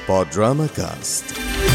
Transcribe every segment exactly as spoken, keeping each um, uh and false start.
بودراما كاست.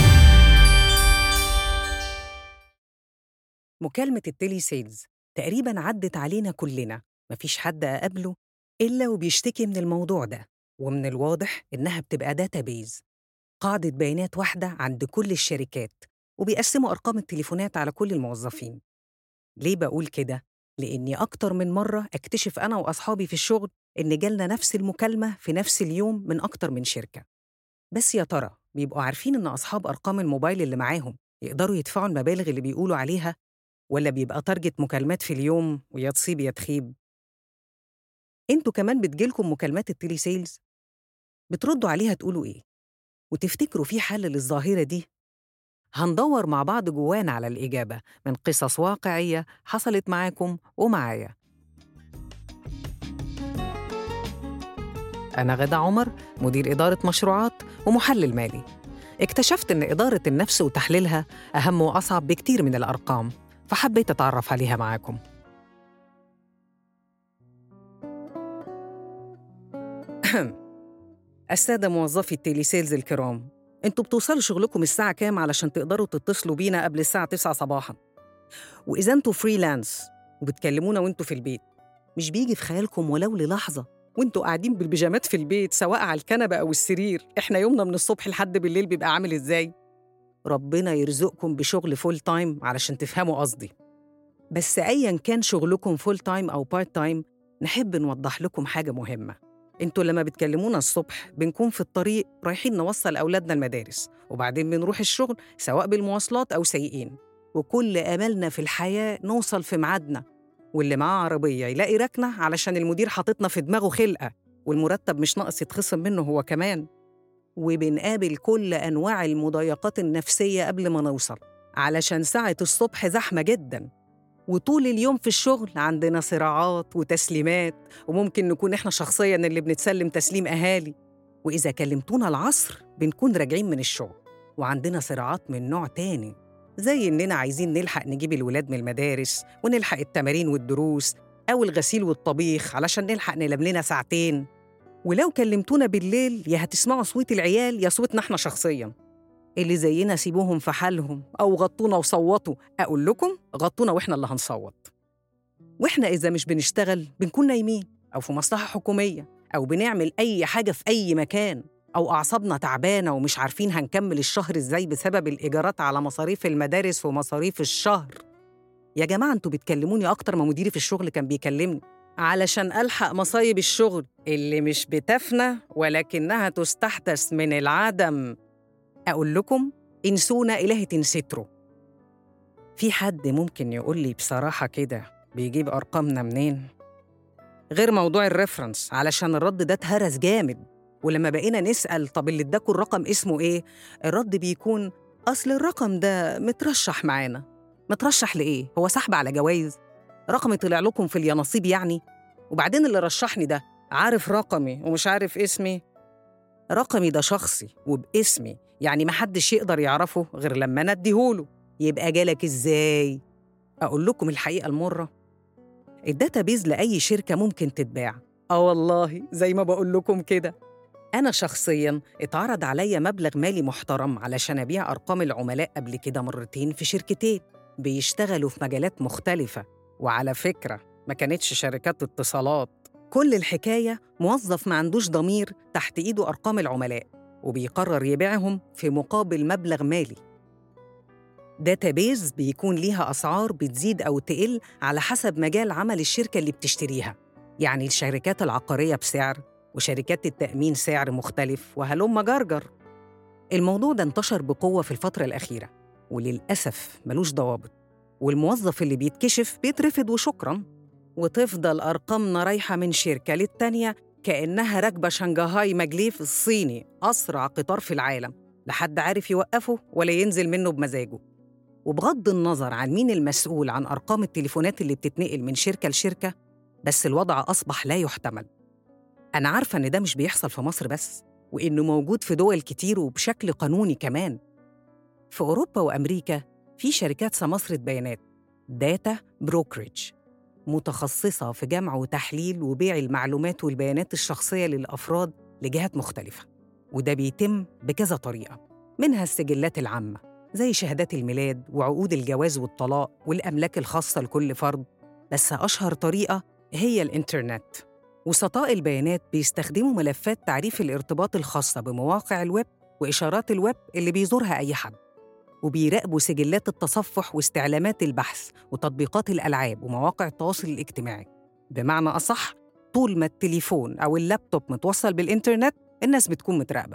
مكالمة التيلي سيلز تقريباً عدت علينا كلنا، مفيش حد أقابله إلا وبيشتكي من الموضوع ده. ومن الواضح إنها بتبقى داتابيز، قاعدة بيانات واحدة عند كل الشركات، وبيقسموا أرقام التليفونات على كل الموظفين. ليه بقول كده؟ لأني أكتر من مرة أكتشف أنا وأصحابي في الشغل إن جالنا نفس المكالمة في نفس اليوم من أكتر من شركة. بس يا ترى بيبقوا عارفين إن أصحاب أرقام الموبايل اللي معاهم يقدروا يدفعوا المبالغ اللي بيقولوا عليها، ولا بيبقى تارجت مكالمات في اليوم ويا تصيب يا تخيب؟ انتوا كمان بتجيلكم مكالمات التيلي سيلز؟ بتردوا عليها تقولوا ايه؟ وتفتكروا في حل للظاهرة دي؟ هندور مع بعض جوانا على الإجابة من قصص واقعية حصلت معاكم ومعايا. أنا غدا عمر، مدير إدارة مشروعات ومحلل مالي. اكتشفت إن إدارة النفس وتحليلها أهم وأصعب بكتير من الأرقام، فحبيت أتعرف عليها معاكم. السادة موظفي التيلي سيلز الكرام، انتوا بتوصلوا شغلكم الساعة كام علشان تقدروا تتصلوا بينا قبل الساعة تسعة صباحاً؟ وإذا انتوا فريلانس وبتكلمونا وانتوا في البيت، مش بيجي في خيالكم ولو للحظة وانتوا قاعدين بالبيجامات في البيت سواء على الكنبة أو السرير إحنا يومنا من الصبح لحد بالليل بيبقى عامل إزاي؟ ربنا يرزقكم بشغل فول تايم علشان تفهموا قصدي. بس أياً كان شغلكم فول تايم أو بارت تايم، نحب نوضح لكم حاجة مهمة. انتوا لما بتكلمونا الصبح بنكون في الطريق رايحين نوصل أولادنا المدارس، وبعدين بنروح الشغل سواء بالمواصلات أو سايقين، وكل أملنا في الحياة نوصل في ميعادنا، واللي معاه عربية يلاقي ركنة علشان المدير حاططنا في دماغه خلقة والمرتب مش ناقص يتخصم منه هو كمان. وبنقابل كل أنواع المضايقات النفسية قبل ما نوصل، علشان ساعة الصبح زحمة جداً، وطول اليوم في الشغل عندنا صراعات وتسليمات، وممكن نكون إحنا شخصياً اللي بنتسلم تسليم أهالي. وإذا كلمتونا العصر بنكون راجعين من الشغل وعندنا صراعات من نوع تاني، زي إننا عايزين نلحق نجيب الولاد من المدارس ونلحق التمارين والدروس، أو الغسيل والطبيخ علشان نلحق ننام لنا ساعتين. ولو كلمتونا بالليل يا هتسمعوا صوت العيال يا صوتنا إحنا شخصياً. اللي زينا سيبوهم في حالهم أو غطونا وصوتوا. أقول لكم غطونا وإحنا اللي هنصوت. وإحنا إذا مش بنشتغل بنكون نايمين أو في مصلحة حكومية أو بنعمل أي حاجة في أي مكان، أو أعصابنا تعبانة ومش عارفين هنكمل الشهر إزاي بسبب الإيجارات على مصاريف المدارس ومصاريف الشهر. يا جماعة أنتوا بتكلموني أكتر ما مديري في الشغل كان بيكلمني علشان ألحق مصايب الشغل اللي مش بتفنى ولكنها تستحدث من العدم. أقول لكم انسونا إلهي تنستروا. في حد ممكن يقول لي بصراحة كده بيجيب أرقامنا منين؟ غير موضوع الريفرنس، علشان الرد ده اتهرس جامد، ولما بقينا نسأل طب اللي اداكوا الرقم اسمه إيه؟ الرد بيكون أصل الرقم ده مترشح معانا. مترشح لإيه؟ هو سحب على جوايز؟ رقمي طلع لكم في اليانصيب يعني؟ وبعدين اللي رشحني ده عارف رقمي ومش عارف اسمي؟ رقمي ده شخصي وباسمي، يعني محدش يقدر يعرفه غير لما أنا أديهوله. يبقى جالك إزاي؟ أقول لكم الحقيقة المرة، الداتابيز لأي شركة ممكن تتباع. آه والله زي ما بقول لكم كده. أنا شخصياً اتعرض عليا مبلغ مالي محترم علشان أبيع أرقام العملاء قبل كده مرتين في شركتين بيشتغلوا في مجالات مختلفة، وعلى فكرة ما كانتش شركات اتصالات. كل الحكاية موظف ما عندوش ضمير تحت إيده أرقام العملاء وبيقرر يبيعهم في مقابل مبلغ مالي. داتابيز بيكون ليها أسعار بتزيد أو تقل على حسب مجال عمل الشركة اللي بتشتريها، يعني الشركات العقارية بسعر وشركات التأمين سعر مختلف وهلم جرجر. الموضوع ده انتشر بقوة في الفترة الأخيرة وللأسف ملوش ضوابط، والموظف اللي بيتكشف بيترفض وشكراً، وتفضل أرقامنا رايحة من شركة للتانية كأنها راكبة شنغهاي مجليف الصيني، أسرع قطار في العالم، لحد عارف يوقفه ولا ينزل منه بمزاجه. وبغض النظر عن مين المسؤول عن أرقام التليفونات اللي بتتنقل من شركة لشركة، بس الوضع أصبح لا يحتمل. أنا عارفة إن ده مش بيحصل في مصر بس، وإنه موجود في دول كتير وبشكل قانوني كمان. في أوروبا وأمريكا في شركات سمسرة بيانات داتا بروكريج متخصصة في جمع وتحليل وبيع المعلومات والبيانات الشخصية للأفراد لجهات مختلفة. وده بيتم بكذا طريقة، منها السجلات العامة زي شهادات الميلاد وعقود الجواز والطلاق والأملاك الخاصة لكل فرد، بس أشهر طريقة هي الإنترنت. وسطاء البيانات بيستخدموا ملفات تعريف الارتباط الخاصة بمواقع الويب وإشارات الويب اللي بيزورها أي حد، وبيراقبوا سجلات التصفح واستعلامات البحث وتطبيقات الألعاب ومواقع التواصل الاجتماعي. بمعنى أصح، طول ما التليفون أو اللابتوب متوصل بالإنترنت الناس بتكون متراقبة.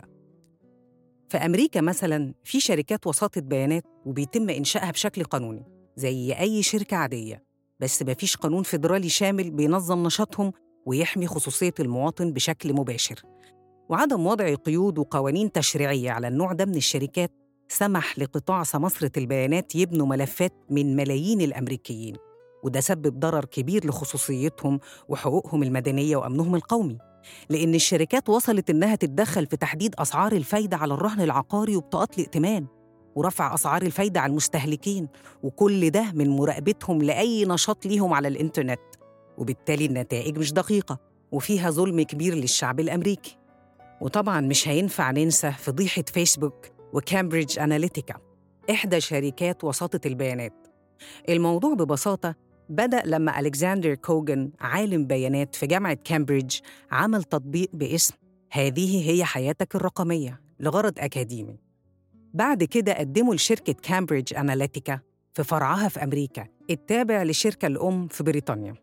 في أمريكا مثلاً في شركات وساطة بيانات وبيتم إنشائها بشكل قانوني زي أي شركة عادية، بس مفيش قانون فيدرالي شامل بينظم نشاطهم ويحمي خصوصية المواطن بشكل مباشر. وعدم وضع قيود وقوانين تشريعية على النوع ده من الشركات سمح لقطاع سمسرة البيانات يبنوا ملفات من ملايين الأمريكيين، وده سبب ضرر كبير لخصوصيتهم وحقوقهم المدنية وأمنهم القومي، لأن الشركات وصلت إنها تتدخل في تحديد أسعار الفايدة على الرهن العقاري وبطاقات الائتمان ورفع أسعار الفايدة على المستهلكين، وكل ده من مراقبتهم لأي نشاط ليهم على الإنترنت. وبالتالي النتائج مش دقيقة وفيها ظلم كبير للشعب الأمريكي. وطبعاً مش هينفع ننسى فضيحة فيسبوك وكامبريدج أناليتيكا، إحدى شركات وساطة البيانات. الموضوع ببساطة بدأ لما ألكسندر كوغان عالم بيانات في جامعة كامبريدج عمل تطبيق باسم هذه هي حياتك الرقمية لغرض أكاديمي. بعد كده قدموا لشركة كامبريدج أناليتيكا في فرعها في أمريكا التابع للشركة الأم في بريطانيا.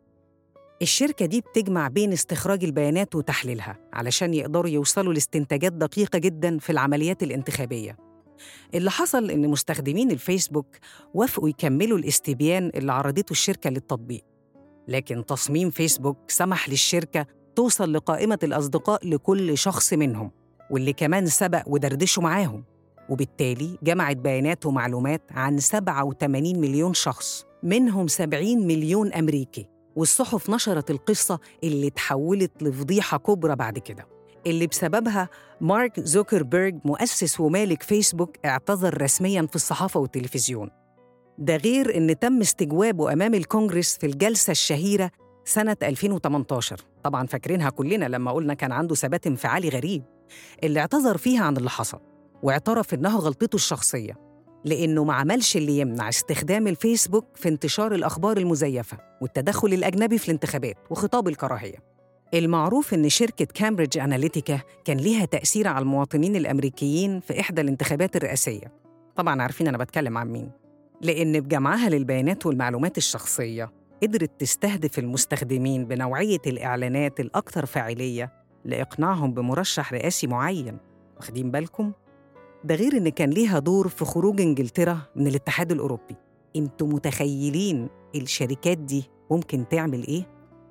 الشركة دي بتجمع بين استخراج البيانات وتحليلها علشان يقدروا يوصلوا لاستنتاجات دقيقة جداً في العمليات الانتخابية. اللي حصل إن مستخدمين الفيسبوك وافقوا يكملوا الاستبيان اللي عرضته الشركة للتطبيق، لكن تصميم فيسبوك سمح للشركة توصل لقائمة الأصدقاء لكل شخص منهم واللي كمان سبق ودردشوا معاهم، وبالتالي جمعت بيانات ومعلومات عن سبعة وثمانين مليون شخص، منهم سبعين مليون أمريكي. والصحف نشرت القصة اللي تحولت لفضيحة كبرى بعد كده، اللي بسببها مارك زوكربيرج مؤسس ومالك فيسبوك اعتذر رسمياً في الصحافة والتلفزيون. ده غير إن تم استجوابه أمام الكونغرس في الجلسة الشهيرة سنة ألفين وثمانية عشر، طبعاً فاكرينها كلنا لما قلنا كان عنده ثبات انفعالي غريب، اللي اعتذر فيها عن اللي حصل واعترف إنها غلطته الشخصية، لأنه ما عملش اللي يمنع استخدام الفيسبوك في انتشار الأخبار المزيفة والتدخل الأجنبي في الانتخابات وخطاب الكراهية. المعروف إن شركة كامبريدج أناليتيكا كان ليها تأثير على المواطنين الأمريكيين في إحدى الانتخابات الرئاسية. طبعاً عارفين أنا بتكلم عن مين، لأن بجمعها للبيانات والمعلومات الشخصية قدرت تستهدف المستخدمين بنوعية الإعلانات الأكثر فاعلية لإقناعهم بمرشح رئاسي معين. واخدين بالكم؟ ده غير إن كان ليها دور في خروج إنجلترا من الاتحاد الأوروبي. انتوا متخيلين الشركات دي ممكن تعمل إيه؟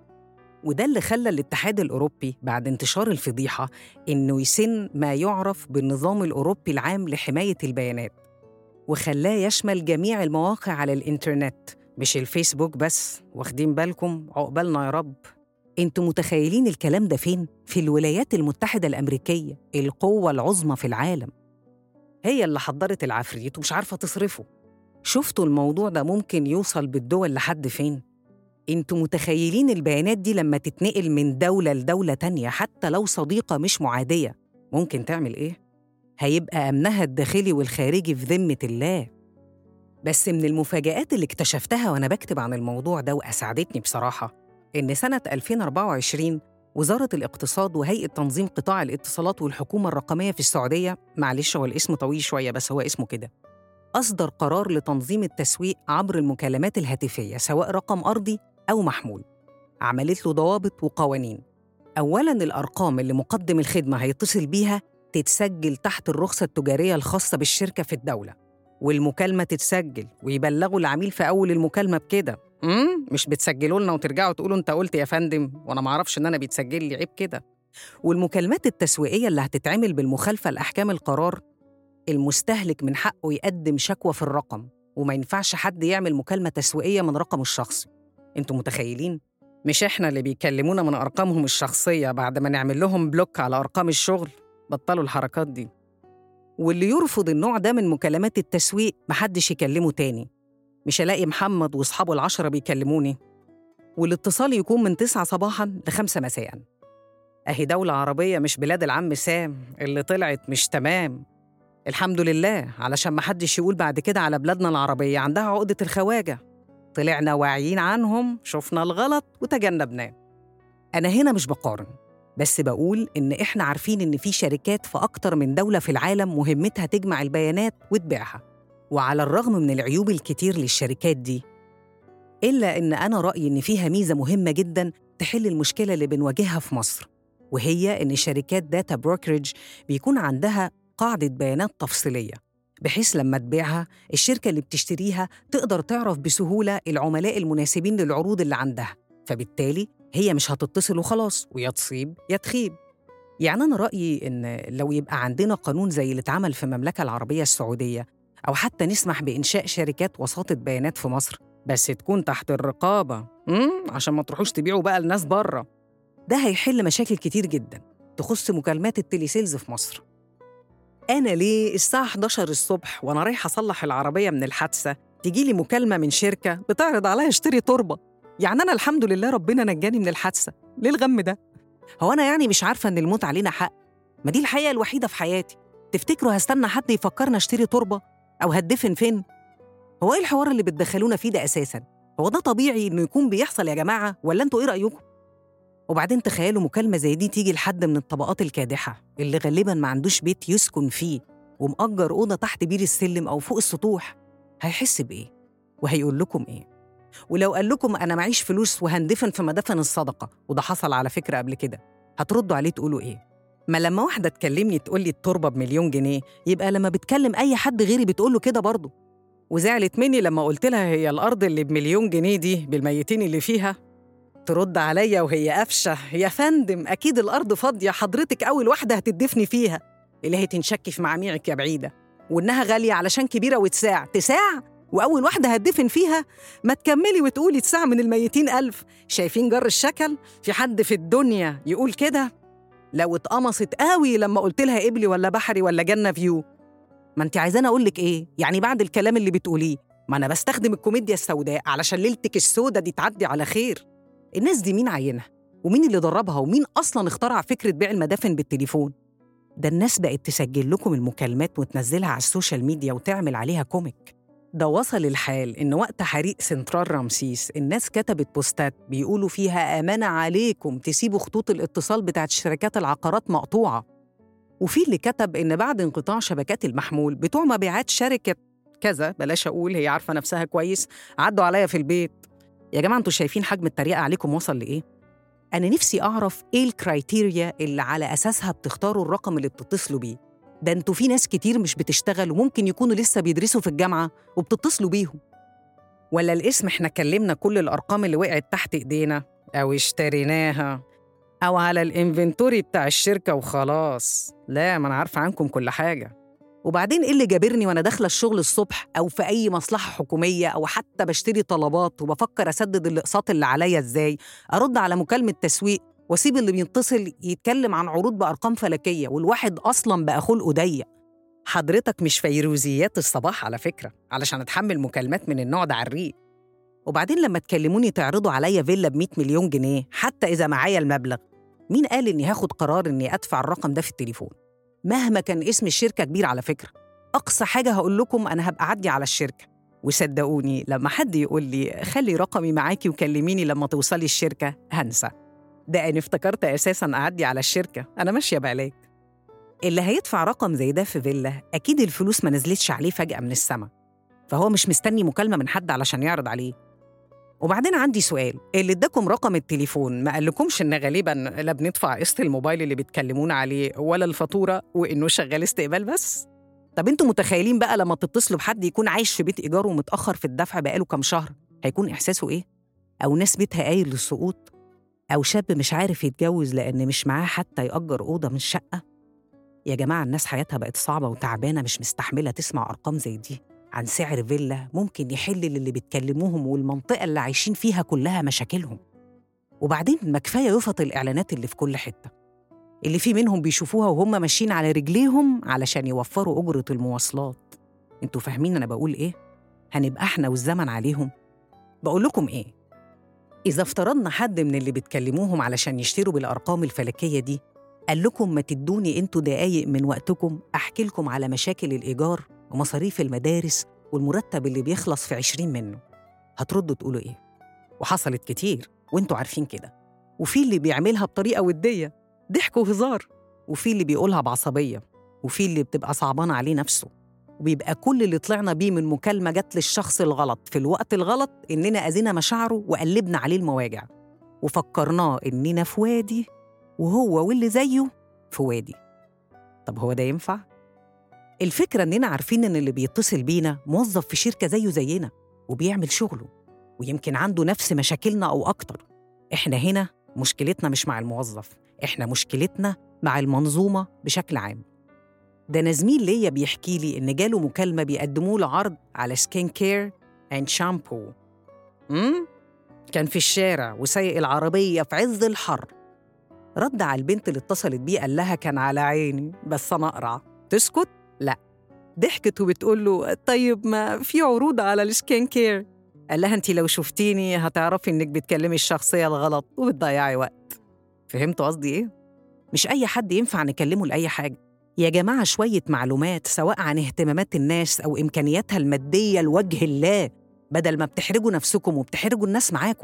وده اللي خلى الاتحاد الأوروبي بعد انتشار الفضيحة إنه يسن ما يعرف بالنظام الأوروبي العام لحماية البيانات، وخلاه يشمل جميع المواقع على الإنترنت مش الفيسبوك بس. واخدين بالكم؟ عقبالنا يا رب. انتوا متخيلين الكلام ده فين؟ في الولايات المتحدة الأمريكية، القوة العظمى في العالم، هي اللي حضرت العفريت ومش عارفة تصرفه. شفتوا الموضوع ده ممكن يوصل بالدول لحد فين؟ انتوا متخيلين البيانات دي لما تتنقل من دولة لدولة تانية حتى لو صديقة مش معادية ممكن تعمل إيه؟ هيبقى أمنها الداخلي والخارجي في ذمة الله. بس من المفاجآت اللي اكتشفتها وأنا بكتب عن الموضوع ده وأسعدتني بصراحة إن سنة ألفين وأربعة وعشرين وزارة الاقتصاد وهيئة تنظيم قطاع الاتصالات والحكومة الرقمية في السعودية، معلش هو الاسم طويل شوية بس هو اسمه كده، أصدر قرار لتنظيم التسويق عبر المكالمات الهاتفية سواء رقم أرضي أو محمول. عملت له ضوابط وقوانين. أولاً الأرقام اللي مقدم الخدمة هيتصل بيها تتسجل تحت الرخصة التجارية الخاصة بالشركة في الدولة، والمكالمة تتسجل ويبلغوا العميل في أول المكالمة بكده. امم مش بتسجلوا لنا وترجعوا تقولوا أنت قلت يا فندم وأنا معرفش إن أنا بيتسجل لي، عيب كده. والمكالمات التسويقية اللي هتتعمل بالمخالفة لأحكام القرار، المستهلك من حقه يقدم شكوى في الرقم، وما ينفعش حد يعمل مكالمة تسويقية من رقمه الشخصي. انتوا متخيلين؟ مش احنا اللي بيكلمونا من أرقامهم الشخصية بعد ما نعمل لهم بلوك على أرقام الشغل؟ بطلوا الحركات دي. واللي يرفض النوع ده من مكالمات التسويق محدش يكلمه تاني. مش هلاقي محمد وأصحابه العشرة بيكلموني. والاتصال يكون من تسعة صباحاً لخمسة مساءً. أهي دولة عربية مش بلاد العم سام اللي طلعت مش تمام. الحمد لله، علشان محدش يقول بعد كده على بلادنا العربية عندها عقدة الخواجة. طلعنا واعيين عنهم، شفنا الغلط وتجنبناه. أنا هنا مش بقارن، بس بقول إن إحنا عارفين إن في شركات في أكتر من دولة في العالم مهمتها تجمع البيانات وتبيعها. وعلى الرغم من العيوب الكتير للشركات دي، إلا إن أنا رأيي إن فيها ميزة مهمة جداً تحل المشكلة اللي بنواجهها في مصر، وهي إن شركات داتا بروكرج بيكون عندها قاعدة بيانات تفصيلية، بحيث لما تبيعها الشركة اللي بتشتريها تقدر تعرف بسهولة العملاء المناسبين للعروض اللي عندها، فبالتالي هي مش هتتصل وخلاص ويا تصيب يا تخيب. يعني أنا رأيي إن لو يبقى عندنا قانون زي اللي اتعمل في المملكة العربية السعودية، أو حتى نسمح بإنشاء شركات وساطة بيانات في مصر بس تكون تحت الرقابة، امم عشان ما تروحوش تبيعوا بقى لناس بره، ده هيحل مشاكل كتير جدا تخص مكالمات التليسيلز في مصر. أنا ليه الساعة حداشر الصبح وأنا رايحة أصلح العربية من الحادثة تجيلي مكالمة من شركة بتعرض عليا اشتري تربة؟ يعني أنا الحمد لله ربنا نجاني من الحادثة، ليه الغم ده؟ هو أنا يعني مش عارفة إن الموت علينا حق؟ ما دي الحقيقة الوحيدة في حياتي. تفتكروا هستنى حد يفكرنا اشتري تربة؟ أو هتدفن فين؟ هو إيه الحوار اللي بتدخلونا فيه ده أساساً؟ هو ده طبيعي إنه يكون بيحصل يا جماعة ولا أنتوا إيه رأيكم؟ وبعدين تخيلوا مكالمة زي دي تيجي لحد من الطبقات الكادحة اللي غالباً ما عندوش بيت يسكن فيه ومأجر أوضة تحت بير السلم أو فوق السطوح، هيحس بإيه؟ وهيقول لكم إيه؟ ولو قال لكم أنا معيش فلوس وهندفن في مدافن الصدقة، وده حصل على فكرة قبل كده، هتردوا عليه تقولوا إيه؟ ما لما واحدة تكلمني تقول لي التربة بمليون جنيه، يبقى لما بتكلم أي حد غيري بتقول له كده برضه. وزعلت مني لما قلت لها هي الأرض اللي بمليون جنيه دي بالميتين اللي فيها، ترد عليا وهي قافشة، يا فندم أكيد الأرض فاضية، حضرتك أول واحدة هتدفني فيها، اللي هي تنشكي في معاميعك يا بعيدة، وإنها غالية علشان كبيرة وتساع تساع وأول واحدة هتدفن فيها. ما تكملي وتقولي تساع من الميتين ألف. شايفين جر الشكل؟ في حد في الدنيا يقول كده؟ لو اتقمصت قوي لما قلت لها قبلي ولا بحري ولا جنة فيو. ما انت عايزاني اقول لك ايه يعني بعد الكلام اللي بتقوليه؟ ما انا بستخدم الكوميديا السوداء علشان ليلتك السودة دي تعدي على خير. الناس دي مين عينها؟ ومين اللي دربها؟ ومين اصلا اخترع فكرة بيع المدافن بالتليفون؟ ده الناس بقت تسجل لكم المكالمات وتنزلها على السوشيال ميديا وتعمل عليها كوميك. ده وصل الحال إن وقت حريق سنترال رمسيس الناس كتبت بوستات بيقولوا فيها أمانة عليكم تسيبوا خطوط الاتصال بتاعت شركات العقارات مقطوعة. وفي اللي كتب إن بعد انقطاع شبكات المحمول بتوع مبيعات شركة كذا، بلاش أقول هي عارفة نفسها كويس، عدوا عليا في البيت. يا جماعة انتوا شايفين حجم التريقة عليكم وصل لإيه؟ أنا نفسي أعرف إيه الكرايتيريا اللي على أساسها بتختاروا الرقم اللي بتتصلوا بيه. ده انتوا في ناس كتير مش بتشتغل وممكن يكونوا لسه بيدرسوا في الجامعة وبتتصلوا بيهم. ولا الاسم احنا كلمنا كل الأرقام اللي وقعت تحت إيدينا أو اشتريناها أو على الانفنتوري بتاع الشركة وخلاص؟ لا، ما أنا عارفة عنكم كل حاجة. وبعدين إيه اللي جابرني وأنا داخلة الشغل الصبح أو في أي مصلحة حكومية أو حتى بشتري طلبات وبفكر أسدد الأقساط اللي عليا إزاي، أرد على مكالمة تسويق واسيب اللي بيتصل يتكلم عن عروض بأرقام فلكية والواحد أصلاً بقى خلقه ضيق؟ حضرتك مش فيروزيات الصباح على فكرة علشان أتحمل مكالمات من النوع ده على الريق. وبعدين لما تكلموني تعرضوا عليا فيلا بمية مليون جنيه حتى إذا معايا المبلغ، مين قال إني هاخد قرار إني أدفع الرقم ده في التليفون؟ مهما كان اسم الشركة كبير على فكرة، أقصى حاجة هقول لكم أنا هبقى أعدي على الشركة. وصدقوني لما حد يقول لي خلي رقمي معاكي وكلميني لما توصلي الشركة، هنسى. ده أنا افتكرت أساساً أعدي على الشركة، أنا ماشية بعلاج. اللي هيدفع رقم زي ده في فيلا أكيد الفلوس ما نزلتش عليه فجأة من السما، فهو مش مستني مكالمة من حد علشان يعرض عليه. وبعدين عندي سؤال، اللي اداكم رقم التليفون ما قالكمش إن غالباً لا بندفع قسط الموبايل اللي بتكلمونا عليه ولا الفاتورة وإنه شغال استقبال بس؟ طب انتوا متخيلين بقى لما تتصلوا بحد يكون عايش في بيت إيجار ومتأخر في الدفع بقاله كام شهر هيكون إحساسه إيه؟ أو ناس بيتها قايل للسقوط؟ أو شاب مش عارف يتجوز لأن مش معاه حتى يأجر أوضة من شقة؟ يا جماعة الناس حياتها بقت صعبة وتعبانة، مش مستحملة تسمع أرقام زي دي عن سعر فيلا ممكن يحل للي بتكلموهم والمنطقة اللي عايشين فيها كلها مشاكلهم. وبعدين ما كفاية يفط الإعلانات اللي في كل حتة، اللي في منهم بيشوفوها وهم ماشيين على رجليهم علشان يوفروا أجرة المواصلات. انتوا فاهمين أنا بقول إيه؟ هنبقى إحنا والزمن عليهم؟ بقول لكم إيه؟ إذا افترضنا حد من اللي بتكلموهم علشان يشتروا بالأرقام الفلكية دي قال لكم ما تدوني انتوا دقايق من وقتكم أحكي لكم على مشاكل الإيجار ومصاريف المدارس والمرتب اللي بيخلص في عشرين منه، هتردوا تقولوا إيه؟ وحصلت كتير وانتوا عارفين كده. وفي اللي بيعملها بطريقة ودية ضحك وهزار، وفي اللي بيقولها بعصبية، وفي اللي بتبقى صعبانة عليه نفسه، وبيبقى كل اللي طلعنا بيه من مكالمة جت للشخص الغلط في الوقت الغلط إننا أذينا مشاعره وقلبنا عليه المواجع وفكرناه إننا في وادي وهو واللي زيه في وادي. طب هو ده ينفع؟ الفكرة إننا عارفين إن اللي بيتصل بينا موظف في شركة زيه زينا وبيعمل شغله ويمكن عنده نفس مشاكلنا أو أكتر. إحنا هنا مشكلتنا مش مع الموظف، إحنا مشكلتنا مع المنظومة بشكل عام. ده أنا زميل ليا بيحكي لي إن جاله مكالمة بيقدموا له عرض على سكين كير أند شامبو. امم كان في الشارع وسايق العربية في عز الحر. رد على البنت اللي اتصلت بيه قال لها كان على عيني بس أنا أقرع. تسكت؟ لا. ضحكت وبتقول له طيب ما في عروض على السكين كير. قال لها أنتِ لو شفتيني هتعرفي إنك بتكلمي الشخصية الغلط وبتضيعي وقت. فهمتوا قصدي إيه؟ مش أي حد ينفع نكلمه لأي حاجة. يا جماعة شوية معلومات سواء عن اهتمامات الناس أو إمكانياتها المادية لوجه الله، بدل ما بتحرجوا نفسكم وبتحرجوا الناس معاكم.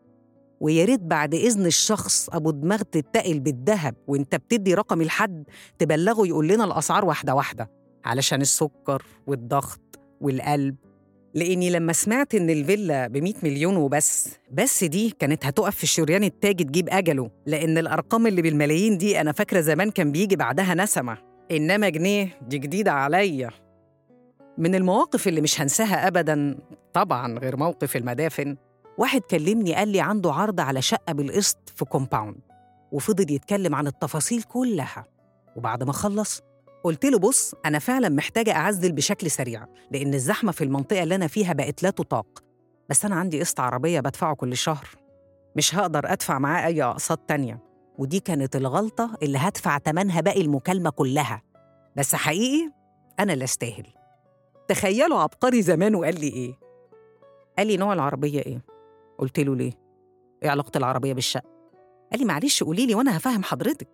ويا ريت بعد إذن الشخص أبو دماغ تتقل بالذهب وإنت بتدي رقم الحد تبلغه يقول لنا الأسعار واحدة واحدة علشان السكر والضغط والقلب. لأني لما سمعت إن الفيلا بمئة مليون وبس بس دي كانت هتقف في الشريان التاجي تجيب أجله، لأن الأرقام اللي بالملايين دي أنا فاكرة زمان كان بيجي بعدها نسمة، إنما جنيه دي جديدة عليا. من المواقف اللي مش هنساها أبداً طبعاً غير موقف المدافن، واحد كلمني قال لي عنده عرض على شقة بالقسط في كومباوند وفضل يتكلم عن التفاصيل كلها. وبعد ما خلص قلت له بص أنا فعلاً محتاجة أعزل بشكل سريع لأن الزحمة في المنطقة اللي أنا فيها بقت لا تطاق، بس أنا عندي قسط عربية بدفعه كل شهر، مش هقدر أدفع معاه أي أقساط تانية، ودي كانت الغلطة اللي هدفع تمنها باقي المكالمة كلها، بس حقيقي أنا اللي أستاهل. تخيلوا عبقري زمان وقال لي إيه؟ قال لي نوع العربية إيه؟ قلت له ليه؟ إيه علاقة العربية بالشقة؟ قال لي معلش قولي لي وأنا هفهم حضرتك.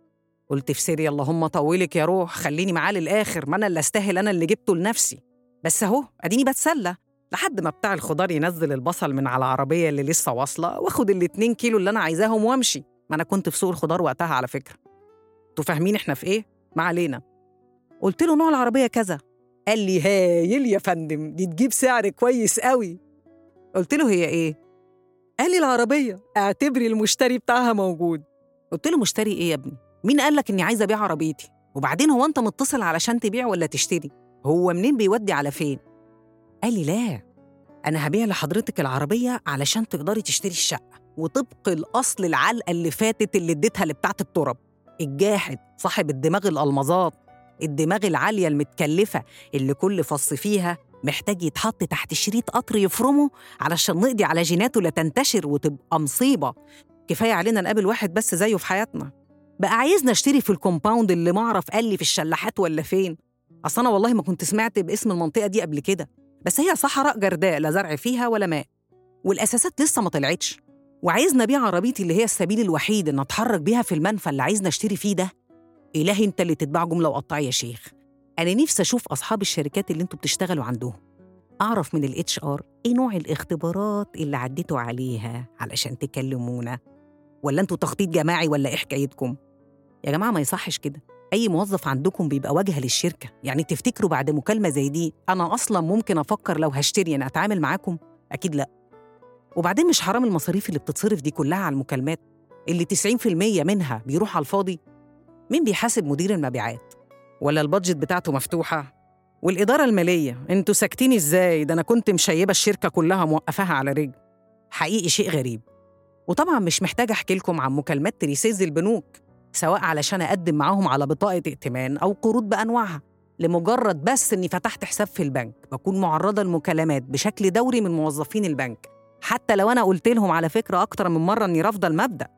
قلت في سيري اللهم طولك يا روح خليني معاه للآخر، ما أنا اللي أستاهل، أنا اللي جبته لنفسي، بس أهو أديني بتسلى لحد ما بتاع الخضار ينزل البصل من على العربية اللي لسه واصلة واخد الاتنين كيلو اللي أنا عايزاهم وامشي. ما أنا كنت في سوق الخضار وقتها على فكرة. انتوا فاهمين إحنا في إيه؟ ما علينا. قلت له نوع العربية كذا. قال لي هايل يا فندم دي تجيب سعر كويس قوي. قلت له هي إيه؟ قال لي العربية اعتبري المشتري بتاعها موجود. قلت له مشتري إيه يا ابني؟ مين قالك إني عايزة أبيع عربيتي؟ وبعدين هو أنت متصل علشان تبيع ولا تشتري؟ هو منين بيودي على فين؟ قال لي لا أنا هبيع لحضرتك العربية علشان تقدري تشتري الشقة وطبق الأصل العلقة اللي فاتت اللي اديتها لبتاعة التراب الجاحد صاحب الدماغ الألمظات، الدماغ العالية المتكلفة اللي كل فص فيها محتاج يتحط تحت شريط قطر يفرمه علشان نقضي على جيناته لا تنتشر وتبقى مصيبة. كفاية علينا نقابل واحد بس زيه في حياتنا. بقى عايزنا اشتري في الكومباوند اللي ما اعرف قال لي في الشلاحات ولا فين. اصل انا والله ما كنت سمعت باسم المنطقه دي قبل كده، بس هي صحراء جرداء لا زرع فيها ولا ماء والاساسات لسه ما طلعتش، وعايزنا ابيع عربيتي اللي هي السبيل الوحيد ان اتحرك بيها في المنفى اللي عايزنا اشتري فيه ده. الهي انت اللي تتباع جمله وقطع يا شيخ. انا نفسي اشوف اصحاب الشركات اللي انتوا بتشتغلوا عندهم، اعرف من الاتش ار ايه نوع الاختبارات اللي عديتوا عليها علشان تكلمونا، ولا انتوا تخطيط جماعي ولا ايه حكايتكم؟ يا جماعة ما يصحش كده. أي موظف عندكم بيبقى واجهة للشركة، يعني تفتكروا بعد مكالمة زي دي أنا أصلاً ممكن أفكر لو هشتري أنا أتعامل معاكم؟ أكيد لأ. وبعدين مش حرام المصاريف اللي بتتصرف دي كلها على المكالمات اللي تسعين في المية منها بيروح على الفاضي؟ مين بيحاسب مدير المبيعات؟ ولا البادجت بتاعته مفتوحة؟ والإدارة المالية انتوا ساكتين إزاي؟ ده أنا كنت مشيبة الشركة كلها موقفاها على رجل. حقيقي شيء غريب. وطبعاً مش محتاجة أحكي لكم عن مكالمات تريسيز البنوك، سواء علشان أقدم معاهم على بطاقة ائتمان أو قروض بأنواعها، لمجرد بس إني فتحت حساب في البنك بكون معرضة لمكالمات بشكل دوري من موظفين البنك، حتى لو أنا قلت لهم على فكرة أكتر من مرة إني رافضة المبدأ.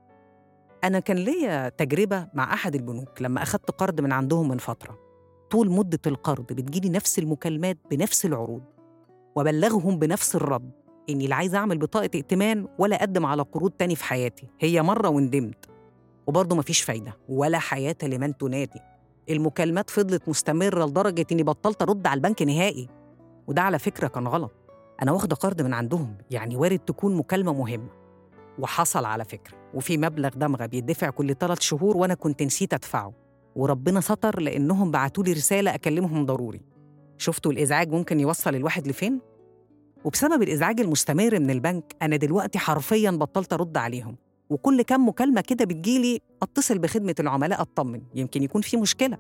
أنا كان ليا تجربة مع أحد البنوك لما أخدت قرض من عندهم من فترة. طول مدة القرض بتجيلي نفس المكالمات بنفس العروض وبلغهم بنفس الرد إني لا عايزة أعمل بطاقة ائتمان ولا أقدم على قروض تاني في حياتي، هي مرة وندمت. وبرضه مفيش فايدة، ولا حياة لمن تنادي. المكالمات فضلت مستمرة لدرجة إني بطلت أرد على البنك نهائي. وده على فكرة كان غلط، أنا واخدة قرض من عندهم، يعني وارد تكون مكالمة مهمة. وحصل على فكرة، وفي مبلغ دمغة بيدفع كل ثلاث شهور وأنا كنت نسيت أدفعه، وربنا ستر لأنهم بعتولي رسالة أكلمهم ضروري. شفتوا الإزعاج ممكن يوصل الواحد لفين؟ وبسبب الإزعاج المستمر من البنك أنا دلوقتي حرفياً بطلت أرد عليهم، وكل كام مكالمة كده بتجيلي أتصل بخدمة العملاء أطمن يمكن يكون في مشكلة.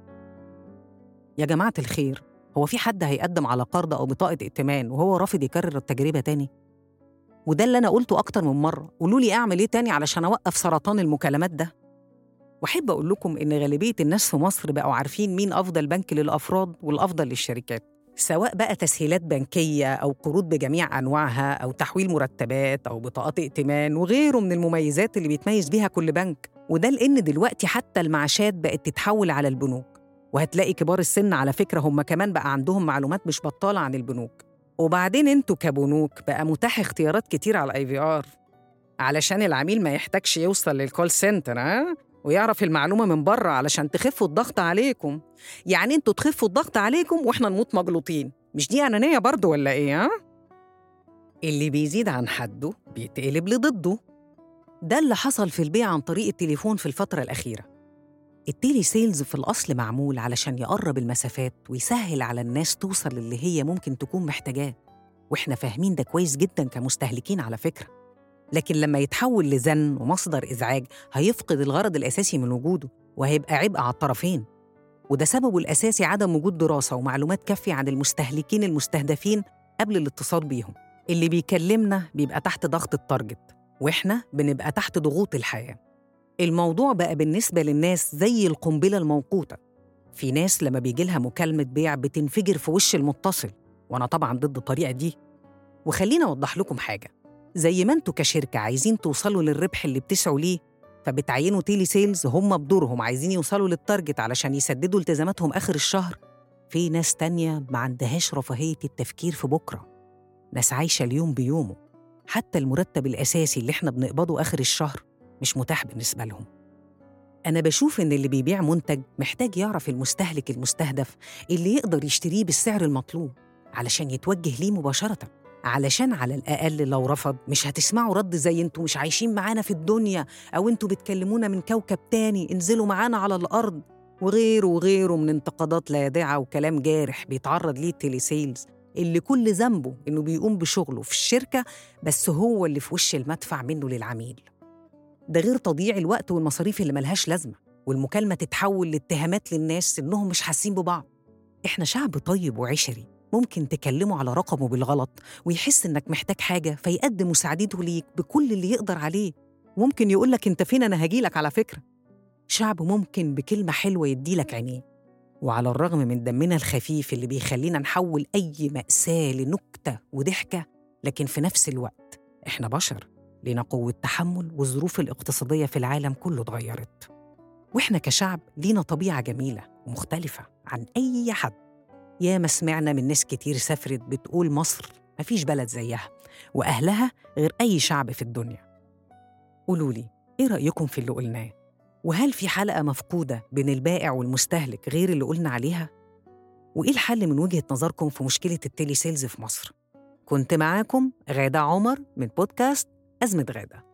يا جماعة الخير، هو في حد هيقدم على قرض أو بطاقة ائتمان وهو رافض يكرر التجربة تاني؟ وده اللي أنا قلته أكتر من مرة، قولوا لي أعمل إيه تاني علشان أوقف سرطان المكالمات ده؟ وأحب أقول لكم إن غالبية الناس في مصر بقوا عارفين مين أفضل بنك للأفراد والأفضل للشركات، سواء بقى تسهيلات بنكية أو قروض بجميع أنواعها أو تحويل مرتبات أو بطاقات ائتمان وغيره من المميزات اللي بيتميز بيها كل بنك. وده لأن دلوقتي حتى المعاشات بقت تتحول على البنوك، وهتلاقي كبار السن على فكرة هم كمان بقى عندهم معلومات مش بطالة عن البنوك. وبعدين انتوا كبنوك بقى متاح اختيارات كتير على الاي في ار علشان العميل ما يحتاجش يوصل للكول سنتر ها ويعرف المعلومة من بره علشان تخفوا الضغط عليكم. يعني انتوا تخفوا الضغط عليكم واحنا نموت مجلوطين، مش دي أنانية برضو ولا ايه؟ ها؟ اللي بيزيد عن حده بيتقلب لضده. ده اللي حصل في البيع عن طريق التليفون في الفترة الأخيرة. التيلي سيلز في الأصل معمول علشان يقرب المسافات ويسهل على الناس توصل للي هي ممكن تكون محتاجاه، وإحنا فاهمين ده كويس جداً كمستهلكين على فكرة. لكن لما يتحول لزن ومصدر إزعاج هيفقد الغرض الأساسي من وجوده، وهيبقى عبء على الطرفين. وده سببه الأساسي عدم وجود دراسة ومعلومات كافية عن المستهلكين المستهدفين قبل الاتصال بيهم. اللي بيكلمنا بيبقى تحت ضغط التارجت، وإحنا بنبقى تحت ضغوط الحياة. الموضوع بقى بالنسبة للناس زي القنبلة الموقوتة. في ناس لما بيجيلها مكالمة بيع بتنفجر في وش المتصل، وأنا طبعاً ضد الطريقة دي. وخلينا أوضح لكم حاجة، زي ما انتوا كشركة عايزين توصلوا للربح اللي بتسعوا ليه، فبتعينوا تيلي سيلز هم بدورهم عايزين يوصلوا للتارجت علشان يسددوا التزاماتهم آخر الشهر. في ناس تانية ما عندهاش رفاهية التفكير في بكرة، ناس عايشة اليوم بيومه، حتى المرتب الأساسي اللي احنا بنقبضه آخر الشهر مش متاح بالنسبة لهم. أنا بشوف إن اللي بيبيع منتج محتاج يعرف المستهلك المستهدف اللي يقدر يشتريه بالسعر المطلوب علشان يتوجه ليه مباشرة، علشان على الأقل لو رفض مش هتسمعوا رد زي انتوا مش عايشين معانا في الدنيا، أو انتوا بتكلمونا من كوكب تاني، انزلوا معانا على الأرض، وغيره وغيره من انتقادات لاذعة وكلام جارح بيتعرض ليه التيلي سيلز، اللي كل ذنبه إنه بيقوم بشغله في الشركة بس هو اللي في وش المدفع منه للعميل. ده غير تضييع الوقت والمصاريف اللي ملهاش لازمة، والمكالمة تتحول لاتهامات للناس إنهم مش حاسين ببعض. إحنا شعب طيب وعشري، ممكن تكلمه على رقمه بالغلط ويحس إنك محتاج حاجة فيقدم مساعدته ليك بكل اللي يقدر عليه، ممكن يقولك أنت فين أنا هجيلك على فكرة. شعب ممكن بكلمة حلوة يديلك عينيه. وعلى الرغم من دمنا الخفيف اللي بيخلينا نحول أي مأساة لنكتة وضحكة، لكن في نفس الوقت إحنا بشر لنا قوة تحمل، والظروف الاقتصادية في العالم كله اتغيرت، وإحنا كشعب لينا طبيعة جميلة ومختلفة عن أي حد. يا ما سمعنا من ناس كتير سافرت بتقول مصر مفيش بلد زيها وأهلها غير أي شعب في الدنيا. قولولي إيه رأيكم في اللي قلناه؟ وهل في حلقة مفقودة بين البائع والمستهلك غير اللي قلنا عليها؟ وإيه الحل من وجهة نظركم في مشكلة التيلي سيلز في مصر؟ كنت معاكم غادة عمر من بودكاست أزمة غادة.